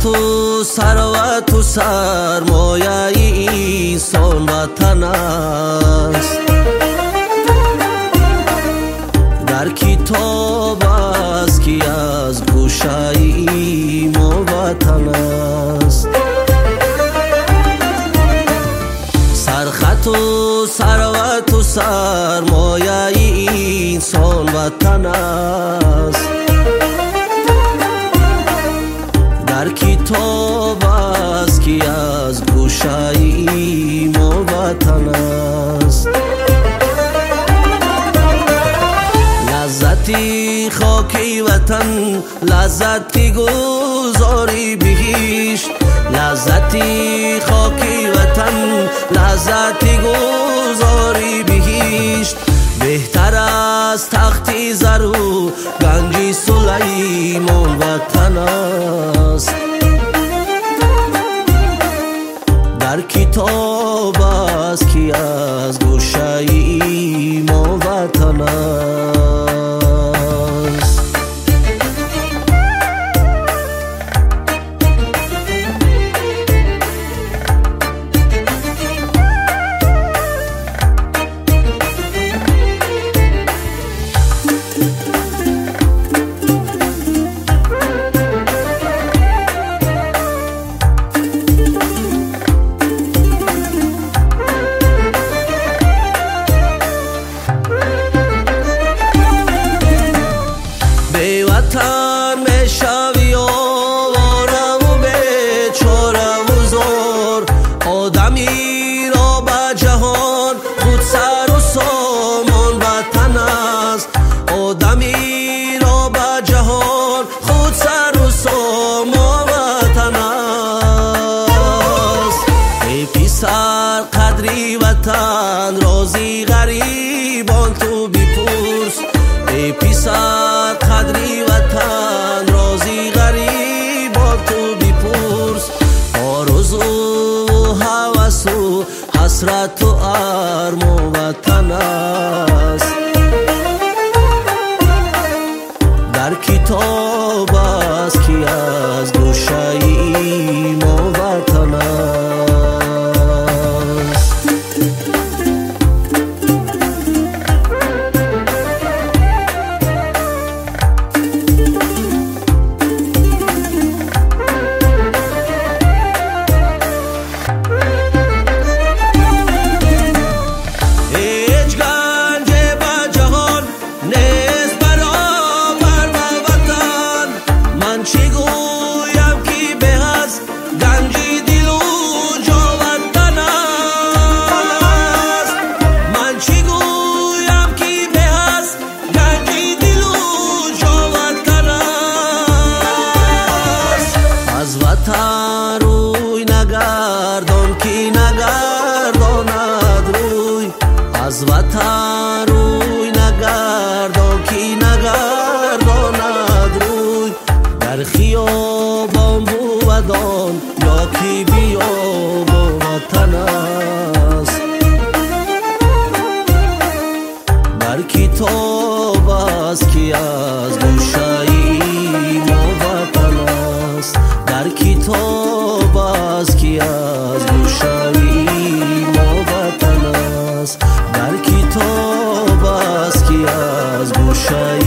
و ثروت و سرمایه انسان وطن است. در کتاب است که از گوشه ما وطن است. سرخط و ثروت و سرمایه انسان وطن است. در کتاب است که از گوشه ما وطن است. لذتی خاکی وطن، لذتی گذاری بهشت. لذتی خاکی وطن، لذتی گذاری بهشت. بهتر از تختی زر و گنج سلیمان وطن است. در کتاب است که از گوشه ما وطن است. وطن میشوی آواره و بیچاره و زار. آدمی را به جهان خود سر و سامان وطن است. آدمی را به جهان خود سر و سامان وطن است. ای پسر قدری وطن رازی غریبان تو بپرس. ای پسر قدری وطن رازی غریبان تو بپرس. آرزو و هوس و حسرت و ارمان وطن است. در کتاب است که از گوشه ما وطن است. روی نگردان کی نگرداند روی. از وطن روی نگردان کی نگرداند روی. در خیابان بودان یا کی بیابان وطن است. در کتاب است که از گوشه ما وطن است. در کتاب است که از گوشه ما وطن است. در کتاب است که از گوشه